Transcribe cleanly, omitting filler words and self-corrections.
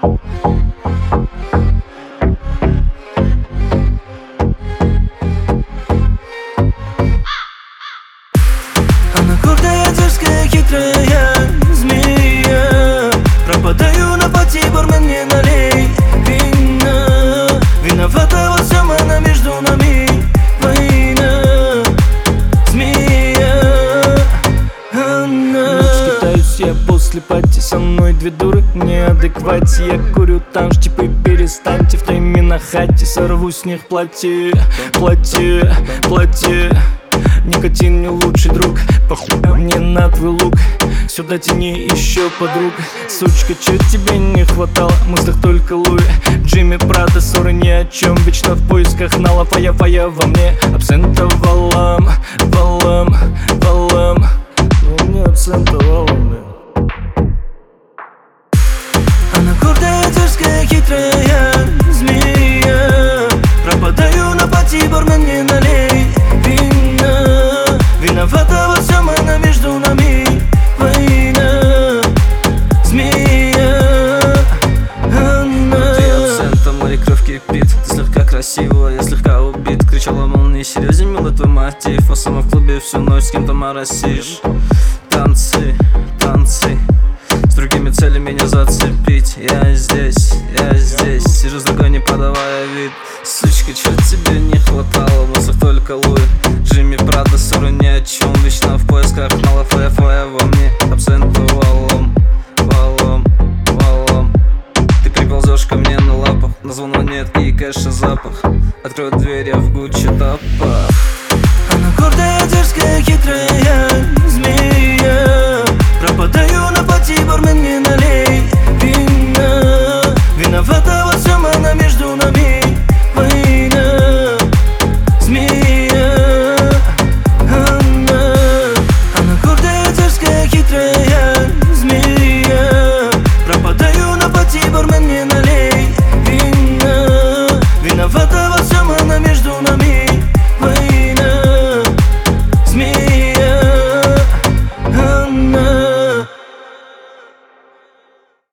Она гордая, дерзкая, хитрая змея. Пропадаю на пути, бармен, не налей вина. Виновата во всем она, между нами война. Змея она. Скитаюсь я после пати, со мной две дуры в неадеквате. Я курю там, типа перестаньте, в тайме на хате. Сорву с них платье, платье, платье. Никотин не лучший друг, похуй мне на твой лук. Сюда тяни еще подруг. Сучка, чё тебе не хватало? В мыслях только Луи, Джимми, Прада, ссоры ни о чем. Вечно в поисках нала, фая во мне. Абсента валам, валам, валам. Во мне абсента валам. Она гордая, дерзкая, хитрая змея. Пропадаю на пати, бармен, не налей вина. Виновата во всем она, между нами война. Змея она. Ты абсентом, моей кровь кипит. Ты слегка красива, я слегка убит. Кричала, мол, не серьезен, милый твой мотив. А сама в клубе всю ночь с кем-то моросишь. Танцы, танцы, с другими целями меня зацепить. Я здесь, сижу с другой, не подавая вид. Сучка, чё тебе не хватало? В мыслях только Луи, Джимми, Прада, ссоры ни о чем. Вечно в поисках нала, фая во мне. Абсент валом, валом, валом. Ты приползешь ко мне на лапах, на звона нет и кэша запах. Открою дверь, я в Гуччи топах.